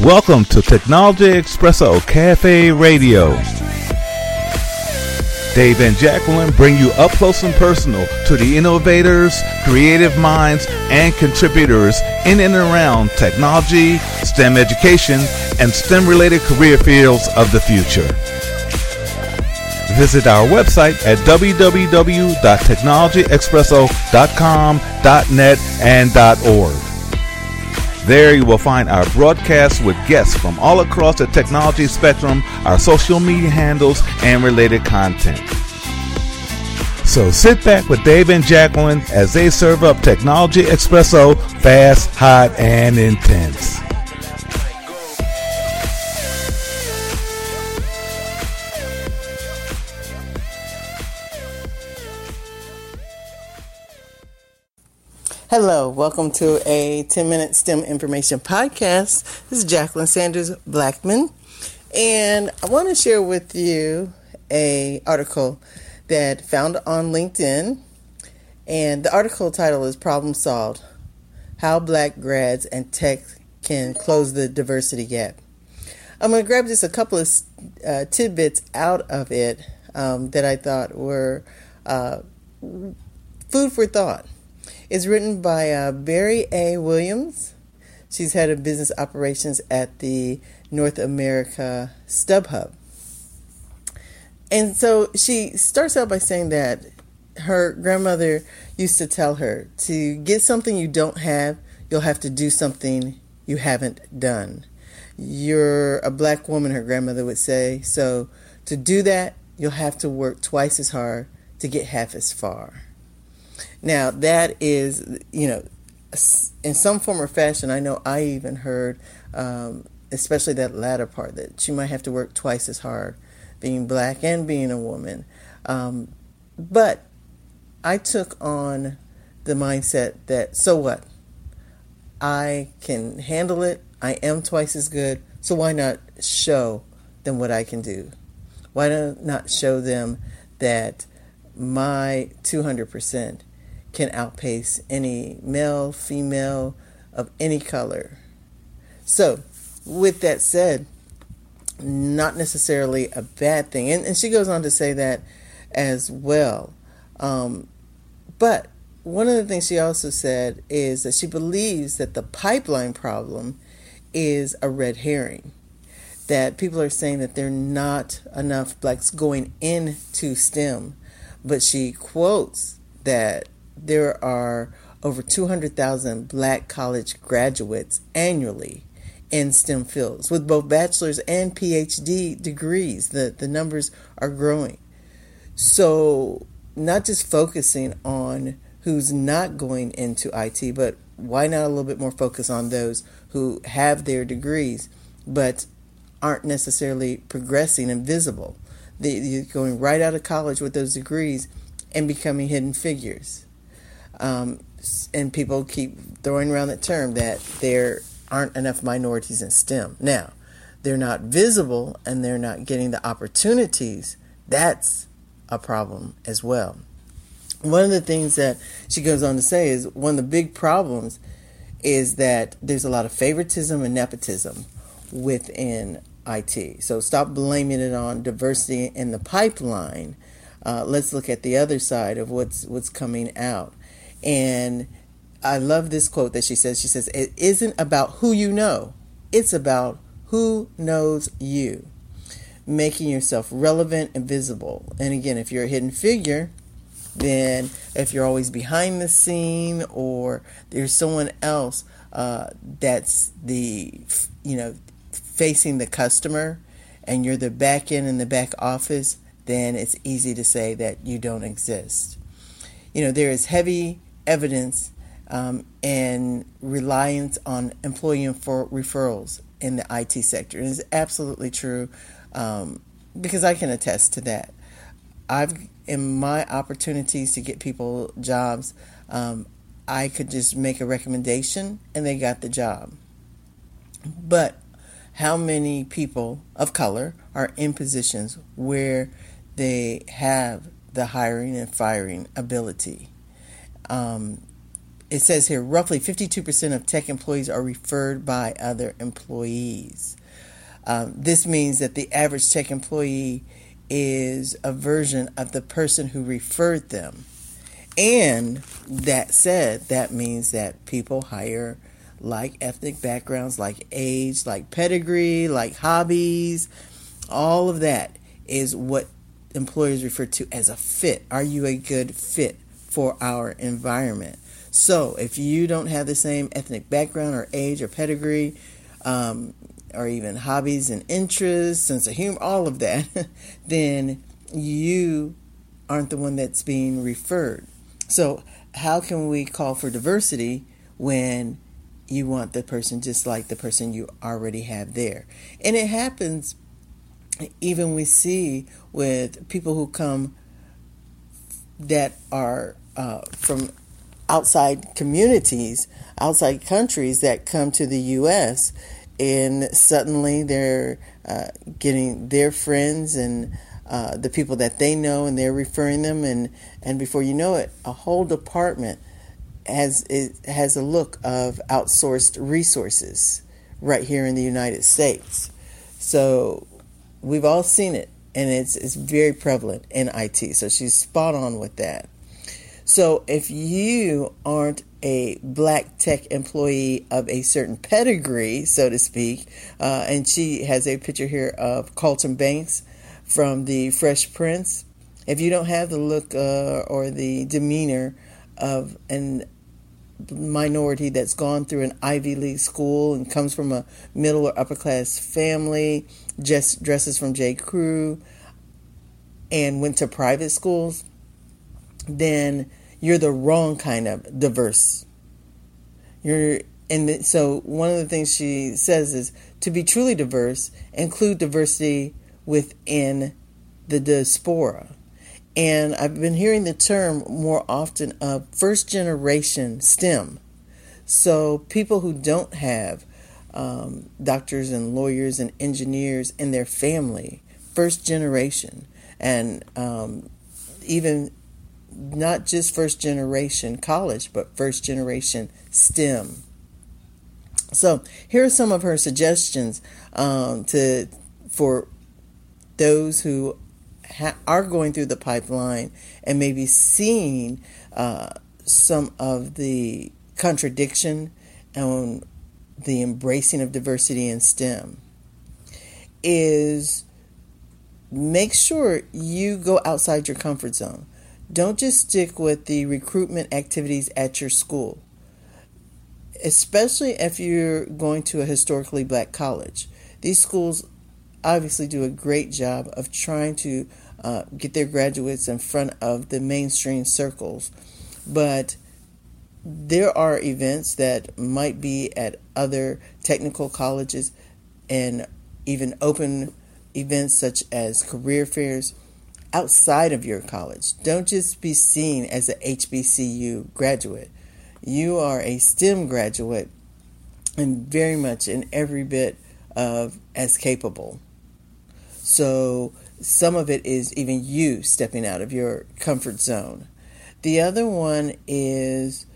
Welcome to Technology Expresso Cafe Radio. Dave and Jacqueline bring you up close and personal to the innovators, creative minds, and contributors in and around technology, STEM education, and STEM-related career fields of the future. Visit our website at www.technologyexpresso.com.net and .org. There you will find our broadcasts with guests from all across the technology spectrum, our social media handles, and related content. So sit back with Dave and Jacqueline as they serve up Technology Expresso fast, hot, and intense. Hello, welcome to a 10-minute STEM information podcast. This is Jacqueline Sanders Blackman, and I want to share with you an article that I found on LinkedIn, and the article title is Problem Solved: How Black Grads and Tech Can Close the Diversity Gap. I'm going to grab just a couple of tidbits out of it that I thought were food for thought. It's written by Barry A. Williams. She's head of business operations at the North America StubHub. And so she starts out by saying that her grandmother used to tell her, to get something you don't have, you'll have to do something you haven't done. You're a black woman, her grandmother would say, so to do that, you'll have to work twice as hard to get half as far. Now, that is, in some form or fashion, I know I even heard, especially that latter part, that she might have to work twice as hard, being black and being a woman. But I took on the mindset that, so what? I can handle it. I am twice as good. So why not show them what I can do? Why not show them that my 200% can outpace any male, female, of any color? So, with that said, not necessarily a bad thing. And she goes on to say that as well. But one of the things she also said is that she believes that the pipeline problem is a red herring. That people are saying that there are not enough blacks going into STEM. But she quotes that there are over 200,000 black college graduates annually in STEM fields with both bachelor's and PhD degrees. The numbers are growing. So not just focusing on who's not going into IT, but why not a little bit more focus on those who have their degrees but aren't necessarily progressing and visible. You're going right out of college with those degrees and becoming hidden figures. And people keep throwing around that term that there aren't enough minorities in STEM. Now, they're not visible and they're not getting the opportunities. That's a problem as well. One of the things that she goes on to say is one of the big problems is that there's a lot of favoritism and nepotism within IT. So stop blaming it on diversity in the pipeline. Let's look at the other side of what's coming out. And I love this quote that she says. She says, it isn't about who you know. It's about who knows you. Making yourself relevant and visible. And again, if you're a hidden figure, then if you're always behind the scene or there's someone else that's facing the customer and you're the back end and the back office, then it's easy to say that you don't exist. There is heavy evidence and reliance on employee referrals in the IT sector. And it's absolutely true because I can attest to that. In my opportunities to get people jobs, I could just make a recommendation and they got the job. But how many people of color are in positions where they have the hiring and firing ability? it says here, roughly 52% of tech employees are referred by other employees. This means that the average tech employee is a version of the person who referred them. And that said, that means that people hire like ethnic backgrounds, like age, like pedigree, like hobbies. All of that is what employers refer to as a fit. Are you a good fit for our environment? So if you don't have the same ethnic background or age or pedigree, or even hobbies and interests, sense of humor, all of that, then you aren't the one that's being referred. So how can we call for diversity when you want the person just like the person you already have there? And it happens, even we see with people who come that are from outside communities, outside countries that come to the U.S., and suddenly they're getting their friends and the people that they know, and they're referring them, and before you know it, a whole department has a look of outsourced resources right here in the United States. So we've all seen it, and it's very prevalent in IT. So she's spot on with that. So if you aren't a black tech employee of a certain pedigree, so to speak, and she has a picture here of Carlton Banks from the Fresh Prince. If you don't have the look or the demeanor of a minority that's gone through an Ivy League school and comes from a middle or upper class family, just dresses from J. Crew, and went to private schools, then you're the wrong kind of diverse. So one of the things she says is to be truly diverse, include diversity within the diaspora. And I've been hearing the term more often of first generation STEM. So people who don't have doctors and lawyers and engineers in their family, first generation, and even not just first generation college, but first generation STEM. So here are some of her suggestions for those who are going through the pipeline and maybe seeing some of the contradiction and the embracing of diversity in STEM. Is make sure you go outside your comfort zone. Don't just stick with the recruitment activities at your school, especially if you're going to a historically black college. These schools obviously do a great job of trying to get their graduates in front of the mainstream circles, but there are events that might be at other technical colleges and even open events such as career fairs outside of your college. Don't just be seen as a HBCU graduate. You are a STEM graduate and very much in every bit of as capable. So some of it is even you stepping out of your comfort zone. The other one is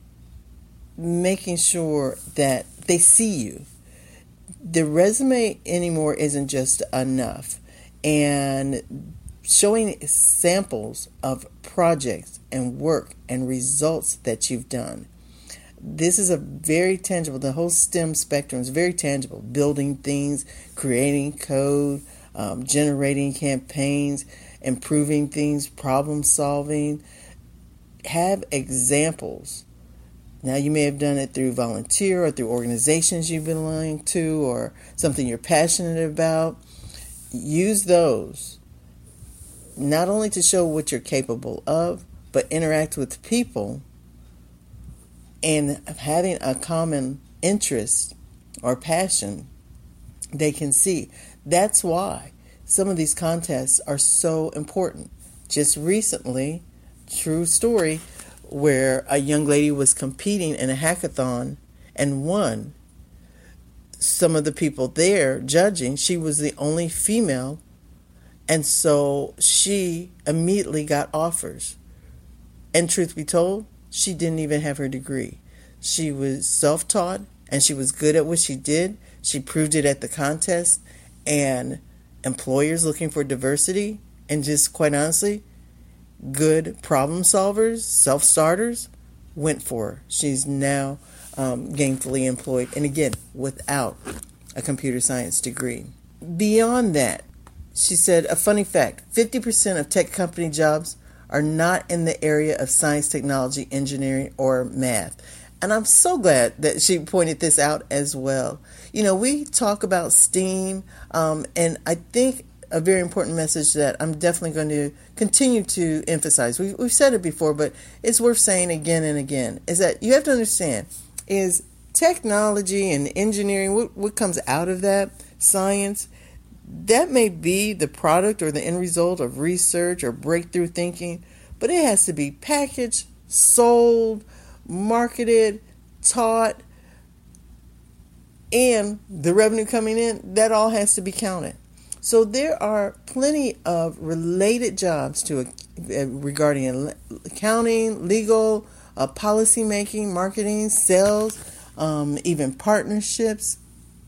making sure that they see you. The resume anymore isn't just enough. And showing samples of projects and work and results that you've done. This is a very tangible, the whole STEM spectrum is very tangible. Building things, creating code, generating campaigns, improving things, problem solving. Have examples. Now, you may have done it through volunteer or through organizations you belong to or something you're passionate about. Use those not only to show what you're capable of, but interact with people and having a common interest or passion they can see. That's why some of these contests are so important. Just recently, true story, where a young lady was competing in a hackathon and won. Some of the people there judging, she was the only female, and so she immediately got offers. And truth be told, she didn't even have her degree. She was self-taught and she was good at what she did. She proved it at the contest, and employers looking for diversity and just quite honestly, good problem solvers, self-starters, went for her. She's now gainfully employed, and again, without a computer science degree. Beyond that, she said, a funny fact, 50% of tech company jobs are not in the area of science, technology, engineering, or math. And I'm so glad that she pointed this out as well. You know, we talk about STEAM, and I think a very important message that I'm definitely going to continue to emphasize. We've said it before, but it's worth saying again and again, is that you have to understand is technology and engineering, what comes out of that, science, that may be the product or the end result of research or breakthrough thinking, but it has to be packaged, sold, marketed, taught, and the revenue coming in, that all has to be counted. So there are plenty of related jobs to regarding accounting, legal, policy making, marketing, sales, even partnerships,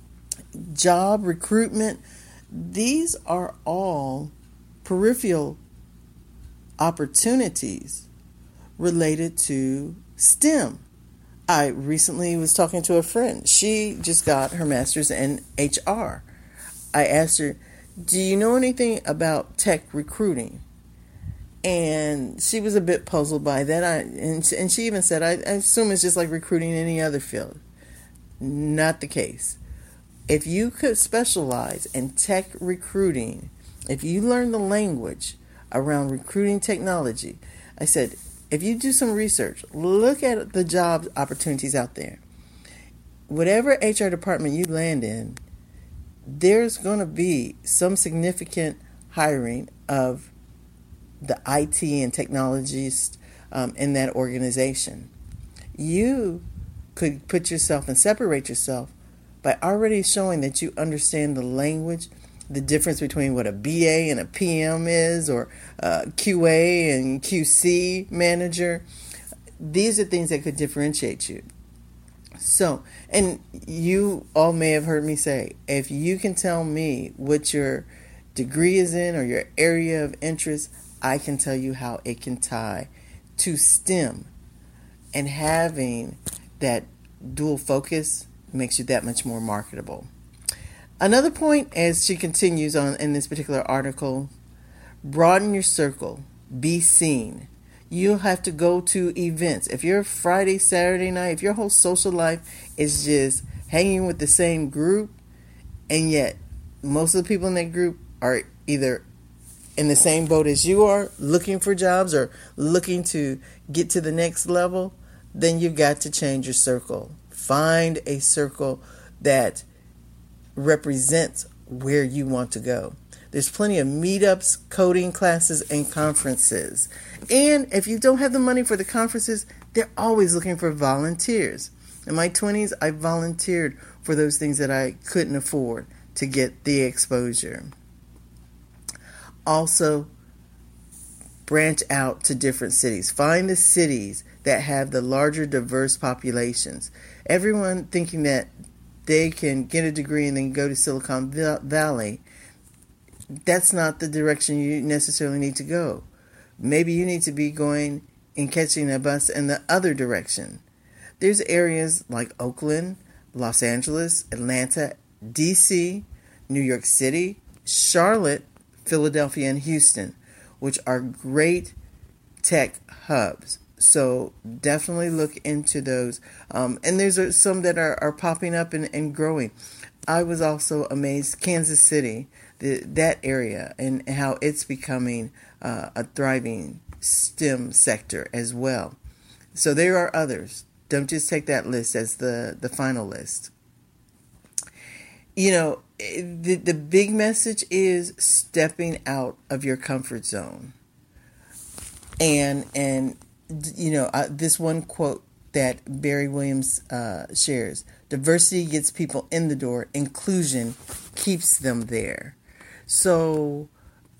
job recruitment. These are all peripheral opportunities related to STEM. I recently was talking to a friend. She just got her master's in HR. I asked her, do you know anything about tech recruiting? And she was a bit puzzled by that. And she even said, I assume it's just like recruiting in any other field. Not the case. If you could specialize in tech recruiting, if you learn the language around recruiting technology, I said, if you do some research, look at the job opportunities out there. Whatever HR department you land in, there's going to be some significant hiring of the IT and technologists in that organization. You could put yourself and separate yourself by already showing that you understand the language, the difference between what a BA and a PM is, or QA and QC manager. These are things that could differentiate you. So, and you all may have heard me say, if you can tell me what your degree is in or your area of interest, I can tell you how it can tie to STEM. And having that dual focus makes you that much more marketable. Another point, as she continues on in this particular article, broaden your circle, be seen. You'll have to go to events. If you're Friday, Saturday night, if your whole social life is just hanging with the same group, and yet most of the people in that group are either in the same boat as you are, looking for jobs or looking to get to the next level, then you've got to change your circle. Find a circle that represents where you want to go. There's plenty of meetups, coding classes, and conferences. And if you don't have the money for the conferences, they're always looking for volunteers. In my 20s, I volunteered for those things that I couldn't afford to get the exposure. Also, branch out to different cities. Find the cities that have the larger, diverse populations. Everyone thinking that they can get a degree and then go to Silicon Valley, that's not the direction you necessarily need to go. Maybe you need to be going and catching a bus in the other direction. There's areas like Oakland, Los Angeles, Atlanta, DC, New York City, Charlotte, Philadelphia, and Houston, which are great tech hubs. So definitely look into those. And there's some that are popping up and growing. I was also amazed, Kansas City, that area, and how it's becoming a thriving STEM sector as well. So there are others. Don't just take that list as the final list. You know, the big message is stepping out of your comfort zone. And you know, this one quote that Barry Williams shares, diversity gets people in the door, inclusion keeps them there. So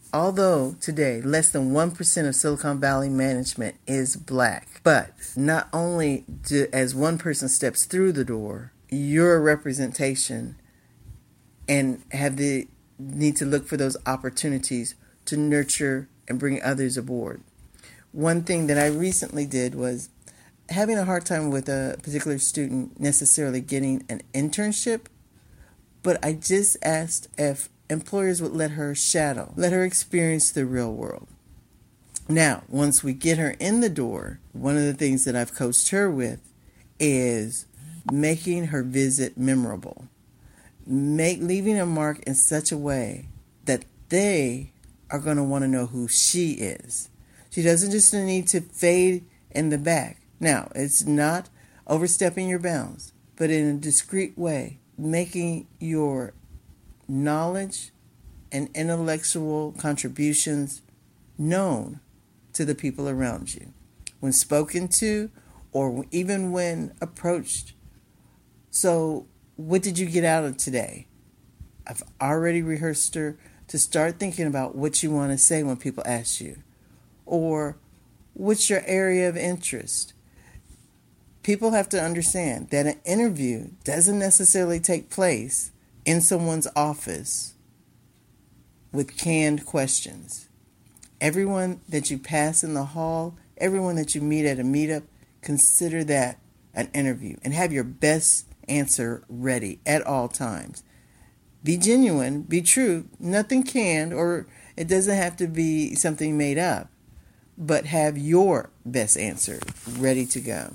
although today less than 1% of Silicon Valley management is black, but not only as one person steps through the door, you're a representation and have the need to look for those opportunities to nurture and bring others aboard. One thing that I recently did was having a hard time with a particular student necessarily getting an internship, but I just asked if employers would let her shadow, let her experience the real world. Now, once we get her in the door, one of the things that I've coached her with is making her visit memorable. Leaving a mark in such a way that they are going to want to know who she is. She doesn't just need to fade in the back. Now, it's not overstepping your bounds, but in a discreet way, making your knowledge and intellectual contributions known to the people around you when spoken to or even when approached. So, what did you get out of today? I've already rehearsed her to start thinking about what you want to say when people ask you. Or what's your area of interest? People have to understand that an interview doesn't necessarily take place in someone's office with canned questions. Everyone that you pass in the hall, everyone that you meet at a meetup, consider that an interview and have your best answer ready at all times. Be genuine, be true, nothing canned, or it doesn't have to be something made up, but have your best answer ready to go.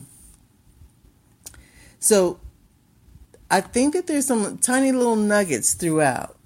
So I think that there's some tiny little nuggets throughout.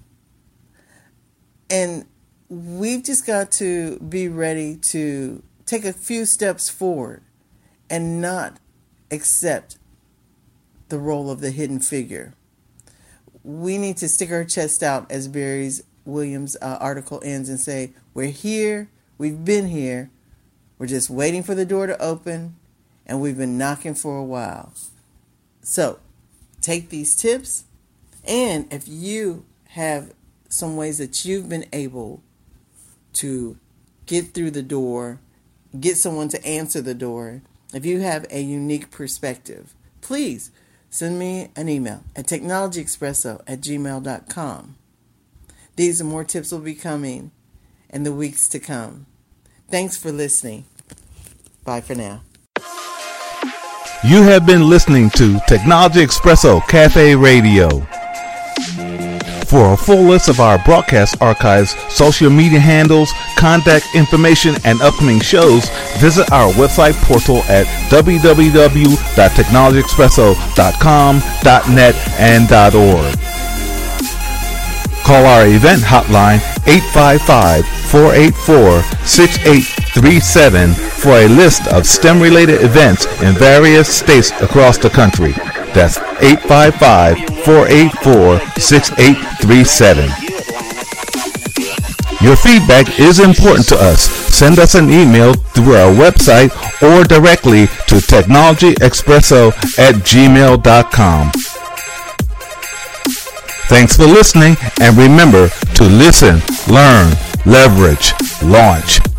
And we've just got to be ready to take a few steps forward and not accept the role of the hidden figure. We need to stick our chest out, as Barry Williams' article ends, and say, we're here, we've been here, we're just waiting for the door to open, and we've been knocking for a while. So, take these tips, and if you have some ways that you've been able to get through the door, get someone to answer the door, if you have a unique perspective, please send me an email at technologyexpresso@gmail.com. These and more tips will be coming in the weeks to come. Thanks for listening. Bye for now. You have been listening to Technology Expresso Cafe Radio. For a full list of our broadcast archives, social media handles, contact information, and upcoming shows, visit our website portal at www.technologyexpresso.com.net and .org. Call our event hotline 855-484-6837 for a list of STEM-related events in various states across the country. That's 855-484-6837. Your feedback is important to us. Send us an email through our website or directly to technologyexpresso@gmail.com. Thanks for listening, and remember to listen, learn, leverage, launch.